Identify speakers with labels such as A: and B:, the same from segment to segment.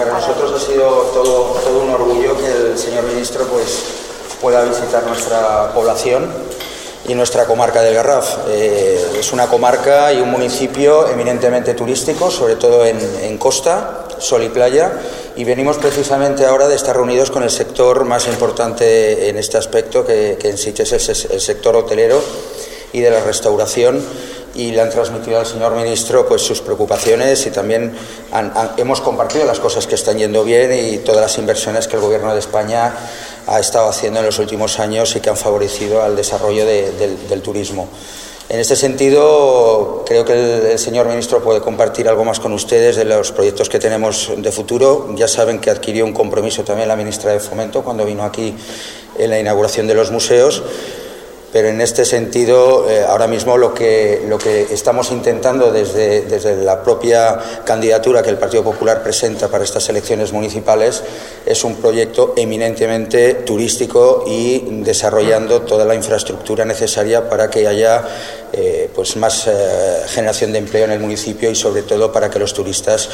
A: para nosotros ha sido todo un orgullo que el señor ministro pues, pueda visitar nuestra población y nuestra comarca del Garraf. Es una comarca y un municipio eminentemente turístico, sobre todo en costa, sol y playa, y venimos precisamente ahora de estar reunidos con el sector más importante en este aspecto, que en Sitges es el sector hotelero y de la restauración, y le han transmitido al señor ministro pues sus preocupaciones, y también hemos compartido las cosas que están yendo bien y todas las inversiones que el Gobierno de España ha estado haciendo en los últimos años y que han favorecido al desarrollo del turismo. En este sentido, creo que el señor ministro puede compartir algo más con ustedes de los proyectos que tenemos de futuro. Ya saben que adquirió un compromiso también la ministra de Fomento cuando vino aquí en la inauguración de los museos. Pero en este sentido, ahora mismo lo que estamos intentando desde la propia candidatura que el Partido Popular presenta para estas elecciones municipales es un proyecto eminentemente turístico y desarrollando toda la infraestructura necesaria para que haya pues más generación de empleo en el municipio, y sobre todo para que los turistas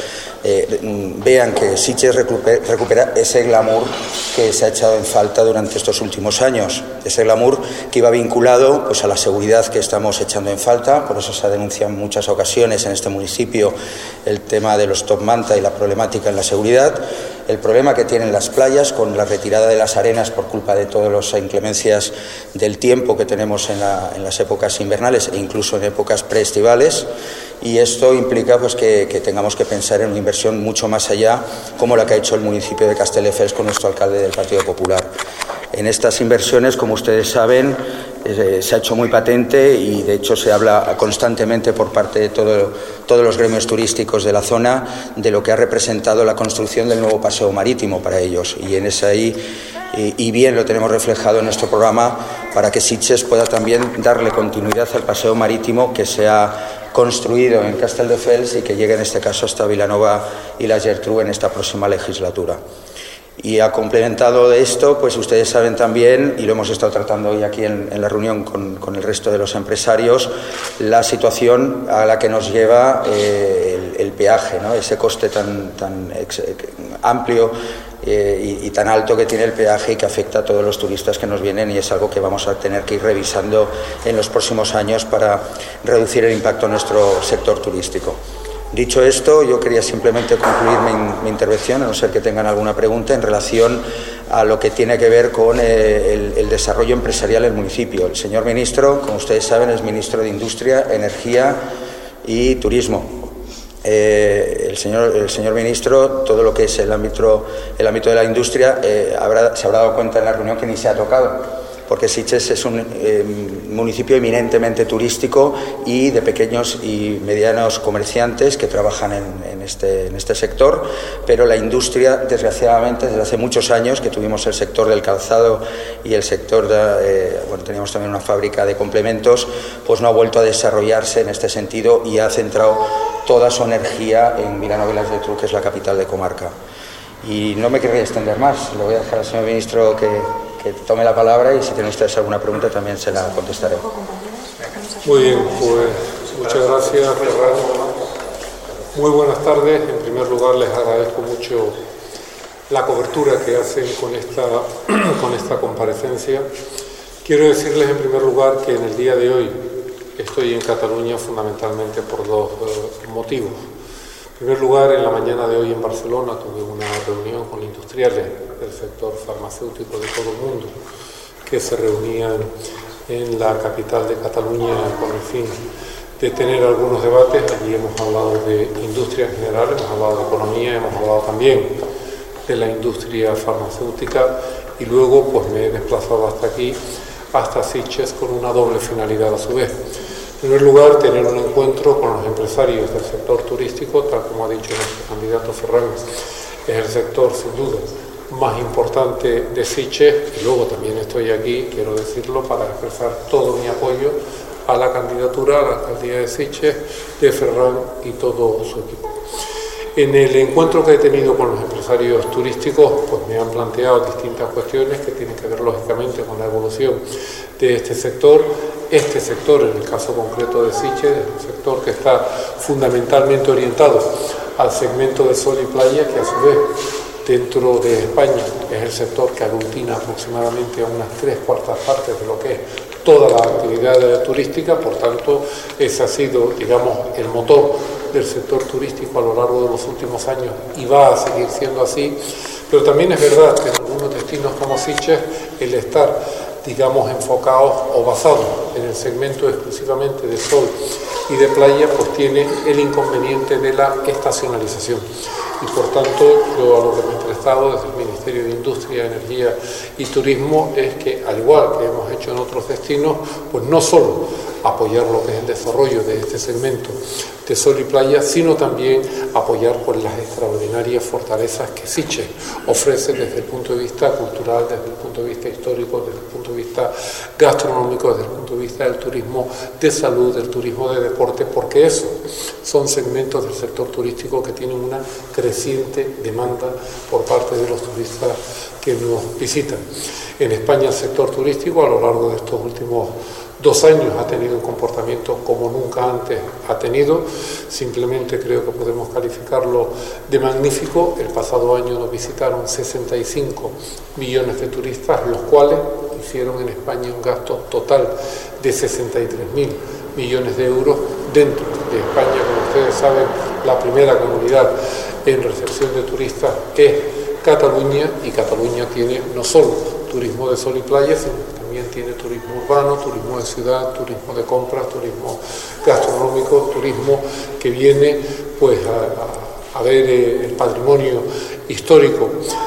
A: vean que Sitges recupera ese glamour que se ha echado en falta durante estos últimos años, ese glamour que iba vinculado pues a la seguridad que estamos echando en falta. Por eso se ha denunciado en muchas ocasiones en este municipio el tema de los top manta y la problemática en la seguridad, el problema que tienen las playas con la retirada de las arenas por culpa de todas las inclemencias del tiempo que tenemos en las épocas invernales e incluso en épocas preestivales, y esto implica pues que tengamos que pensar en una inversión mucho más allá, como la que ha hecho el municipio de Castelldefels con nuestro alcalde del Partido Popular. En estas inversiones, como ustedes saben, se ha hecho muy patente, y de hecho se habla constantemente por parte de todos los gremios turísticos de la zona de lo que ha representado la construcción del nuevo paseo marítimo para ellos, y en ese y bien lo tenemos reflejado en nuestro programa para que Sitges pueda también darle continuidad al paseo marítimo que se ha construido en Castelldefels y que llegue en este caso hasta Vilanova y la Geltrú en esta próxima legislatura. Y ha complementado de esto, pues ustedes saben también, y lo hemos estado tratando hoy aquí en la reunión con el resto de los empresarios, la situación a la que nos lleva el peaje, ¿no? Ese coste tan amplio y tan alto que tiene el peaje y que afecta a todos los turistas que nos vienen, y es algo que vamos a tener que ir revisando en los próximos años para reducir el impacto en nuestro sector turístico. Dicho esto, yo quería simplemente concluir mi intervención, a no ser que tengan alguna pregunta, en relación a lo que tiene que ver con el desarrollo empresarial del municipio. El señor ministro, como ustedes saben, es ministro de Industria, Energía y Turismo. El señor ministro, todo lo que es el ámbito de la industria, se habrá dado cuenta en la reunión que ni se ha tocado, porque Sitges es un municipio eminentemente turístico y de pequeños y medianos comerciantes que trabajan en este sector, pero la industria, desgraciadamente, desde hace muchos años que tuvimos el sector del calzado y el sector teníamos también una fábrica de complementos, pues no ha vuelto a desarrollarse en este sentido, y ha centrado toda su energía en Vilanova y la Geltrú, que es la capital de comarca. Y no me querría extender más, le voy a dejar al señor ministro que tome la palabra, y si tienen ustedes alguna pregunta también se la contestaré.
B: Muy bien, pues muchas gracias, Ferran. Muy buenas tardes. En primer lugar, les agradezco mucho la cobertura que hacen con esta comparecencia. Quiero decirles en primer lugar que en el día de hoy estoy en Cataluña fundamentalmente por dos motivos. En primer lugar, en la mañana de hoy en Barcelona tuve una reunión con industriales del sector farmacéutico de todo el mundo que se reunían en la capital de Cataluña con el fin de tener algunos debates. Allí hemos hablado de industria en general, hemos hablado de economía, hemos hablado también de la industria farmacéutica, y luego pues me he desplazado hasta aquí, hasta Sitges, con una doble finalidad a su vez. En primer lugar, tener un encuentro con los empresarios del sector turístico, tal como ha dicho nuestro candidato Ferran, es el sector sin duda más importante de Sitges, y luego también estoy aquí, quiero decirlo, para expresar todo mi apoyo a la candidatura a la alcaldía de Sitges de Ferran y todo su equipo. En el encuentro que he tenido con los empresarios turísticos, pues me han planteado distintas cuestiones que tienen que ver lógicamente con la evolución de este sector. Este sector, en el caso concreto de Sitges, es un sector que está fundamentalmente orientado al segmento de sol y playa, que a su vez dentro de España es el sector que aglutina aproximadamente a unas 3/4 partes de lo que es toda la actividad turística. Por tanto, ese ha sido, digamos, el motor del sector turístico a lo largo de los últimos años y va a seguir siendo así. Pero también es verdad que en algunos destinos como Sitges, el estar, digamos, enfocados o basados en el segmento exclusivamente de sol y de playa, pues tiene el inconveniente de la estacionalización. Y por tanto, yo a lo que me he prestado desde el Ministerio de Industria, Energía y Turismo es que, al igual que hemos hecho en otros destinos, pues no solo apoyar lo que es el desarrollo de este segmento de sol y playa, sino también apoyar pues las extraordinarias fortalezas que Sitges ofrece desde el punto de vista cultural, desde el punto de vista histórico, desde el punto de vista gastronómico, desde el punto de vista del turismo de salud, del turismo de deporte, porque esos son segmentos del sector turístico que tienen una creciente demanda por parte de los turistas que nos visitan. En España el sector turístico a lo largo de estos últimos 2 años ha tenido un comportamiento como nunca antes ha tenido. Simplemente creo que podemos calificarlo de magnífico. El pasado año nos visitaron 65 millones de turistas, los cuales hicieron en España un gasto total de 63.000 millones de euros. Dentro de España, como ustedes saben, la primera comunidad en recepción de turistas es Cataluña, y Cataluña tiene no solo turismo de sol y playa, sino que también tiene turismo urbano, turismo de ciudad, turismo de compras, turismo gastronómico, turismo que viene pues a ver el patrimonio histórico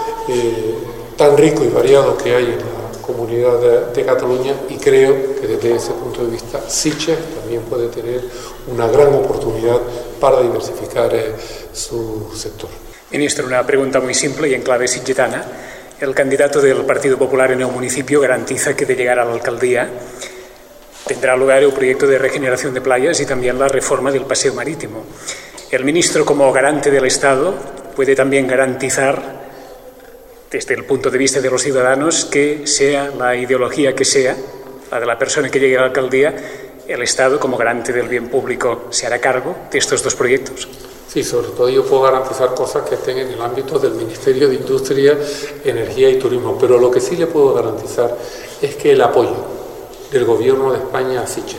B: tan rico y variado que hay en la comunidad de Cataluña, y creo que desde ese punto de vista Sitges también puede tener una gran oportunidad para diversificar su sector.
C: Ministro, una pregunta muy simple y en clave sitgetana. El candidato del Partido Popular en el municipio garantiza que de llegar a la alcaldía tendrá lugar el proyecto de regeneración de playas y también la reforma del paseo marítimo. El ministro, como garante del Estado, puede también garantizar, desde el punto de vista de los ciudadanos, que sea la ideología que sea, la de la persona que llegue a la alcaldía, el Estado, como garante del bien público, se hará cargo de estos 2 proyectos.
B: Sí, sobre todo yo puedo garantizar cosas que estén en el ámbito del Ministerio de Industria, Energía y Turismo, pero lo que sí le puedo garantizar es que el apoyo del Gobierno de España a Sitges,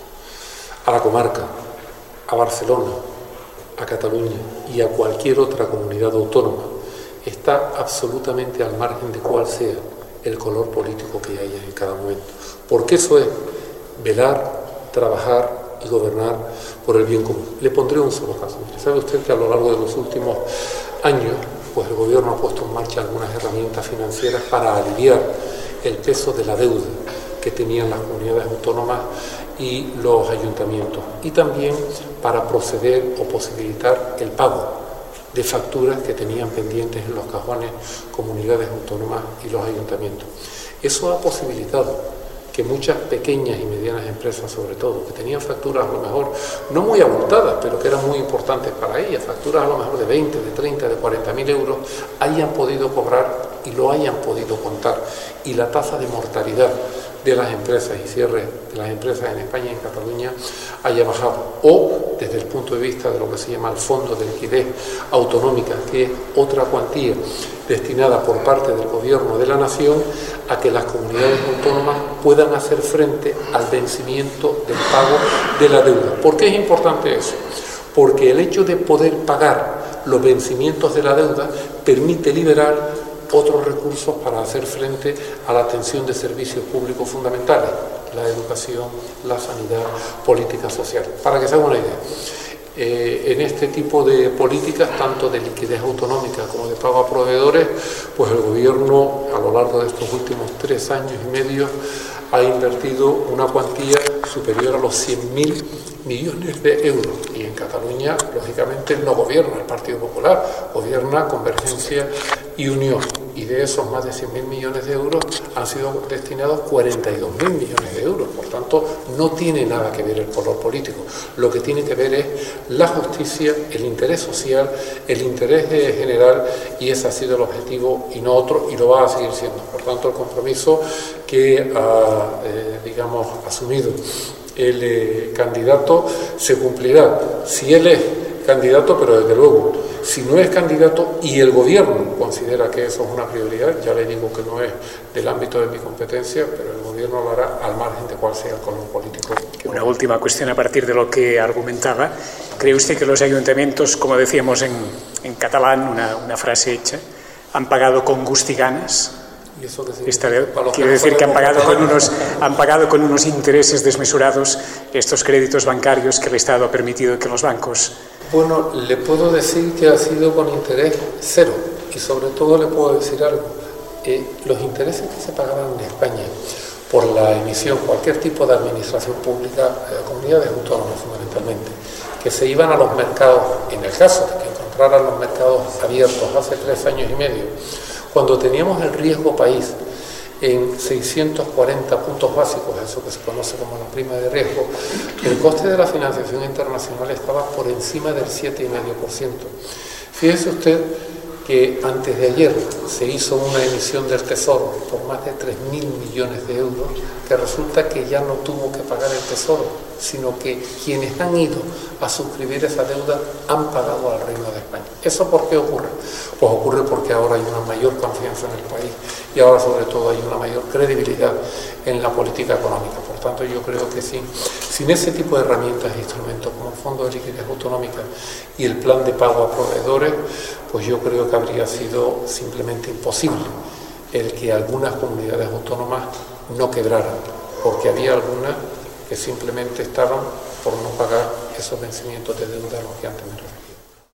B: a la comarca, a Barcelona, a Cataluña y a cualquier otra comunidad autónoma está absolutamente al margen de cuál sea el color político que haya en cada momento, porque eso es velar, trabajar y gobernar por el bien común. Le pondré un solo caso. ¿Sabe usted que a lo largo de los últimos años pues el Gobierno ha puesto en marcha algunas herramientas financieras para aliviar el peso de la deuda que tenían las comunidades autónomas y los ayuntamientos, y también para proceder o posibilitar el pago de facturas que tenían pendientes en los cajones comunidades autónomas y los ayuntamientos? Eso ha posibilitado que muchas pequeñas y medianas empresas, sobre todo, que tenían facturas a lo mejor no muy abultadas, pero que eran muy importantes para ellas, facturas a lo mejor de 20, de 30, de 40.000 euros, hayan podido cobrar y lo hayan podido contar. Y la tasa de mortalidad de las empresas y cierre de las empresas en España y en Cataluña haya bajado. O desde el punto de vista de lo que se llama el Fondo de Liquidez Autonómica, que es otra cuantía destinada por parte del Gobierno de la Nación a que las comunidades autónomas puedan hacer frente al vencimiento del pago de la deuda. ¿Por qué es importante eso? Porque el hecho de poder pagar los vencimientos de la deuda permite liberar otros recursos para hacer frente a la atención de servicios públicos fundamentales, la educación, la sanidad, políticas sociales. Para que se haga una idea, en este tipo de políticas, tanto de liquidez autonómica como de pago a proveedores, pues el Gobierno a lo largo de estos últimos 3 años y medio ha invertido una cuantía superior a los 100.000 millones de euros. Y en Cataluña, lógicamente, no gobierna el Partido Popular, gobierna Convergencia y Unión. Y de esos más de 100.000 millones de euros han sido destinados 42.000 millones de euros. Por tanto, no tiene nada que ver el color político. Lo que tiene que ver es la justicia, el interés social, el interés general, y ese ha sido el objetivo y no otro, y lo va a seguir siendo. Por tanto, el compromiso que ha asumido el candidato se cumplirá. Si él es candidato, pero desde luego, si no es candidato y el gobierno considera que eso es una prioridad, ya le digo que no es del ámbito de mi competencia, pero el gobierno lo hará al margen de cuál sea el color político.
C: Una última cuestión a partir de lo que argumentaba. ¿Cree usted que los ayuntamientos, como decíamos en catalán, una frase hecha, han pagado con gust y ganas?
B: ¿Y eso qué
C: quiere decir que han pagado con unos intereses desmesurados estos créditos bancarios que el Estado ha permitido que los bancos...
B: Bueno, le puedo decir que ha sido con interés cero, y sobre todo le puedo decir algo. Los intereses que se pagaban en España por la emisión, cualquier tipo de administración pública, comunidades autónomas fundamentalmente, que se iban a los mercados, en el caso de que encontraran los mercados abiertos hace 3 años y medio, cuando teníamos el riesgo país en 640 puntos básicos, eso que se conoce como la prima de riesgo, el coste de la financiación internacional estaba por encima del 7,5%. Fíjese usted que antes de ayer se hizo una emisión del Tesoro por más de 3.000 millones de euros, que resulta que ya no tuvo que pagar el Tesoro, sino que quienes han ido a suscribir esa deuda han pagado al Reino de España. ¿Eso por qué ocurre? Pues ocurre porque ahora hay una mayor confianza en el país y ahora sobre todo hay una mayor credibilidad en la política económica. Por tanto, yo creo que sin ese tipo de herramientas e instrumentos como el Fondo de Liquidez Autonómica y el plan de pago a proveedores, pues yo creo que habría sido simplemente imposible el que algunas comunidades autónomas no quebraran, porque había algunas que simplemente estaban por no pagar esos vencimientos de deuda a los que antes me refería.